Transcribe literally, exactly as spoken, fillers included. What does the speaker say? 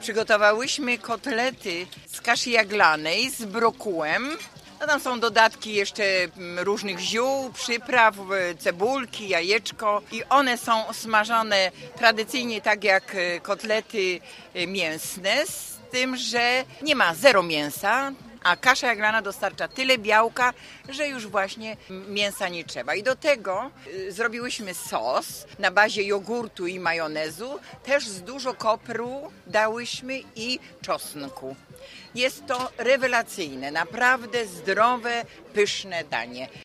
Przygotowałyśmy kotlety z kaszy jaglanej z brokułem. No tam są dodatki jeszcze różnych ziół, przypraw, cebulki, jajeczko i one są smażone tradycyjnie tak jak kotlety mięsne, z tym, że nie ma zero mięsa, a kasza jaglana dostarcza tyle białka, że już właśnie mięsa nie trzeba. I do tego zrobiłyśmy sos na bazie jogurtu i majonezu, też z dużo kopru dałyśmy i czosnku. Jest to rewelacyjne, naprawdę zdrowe, pyszne danie.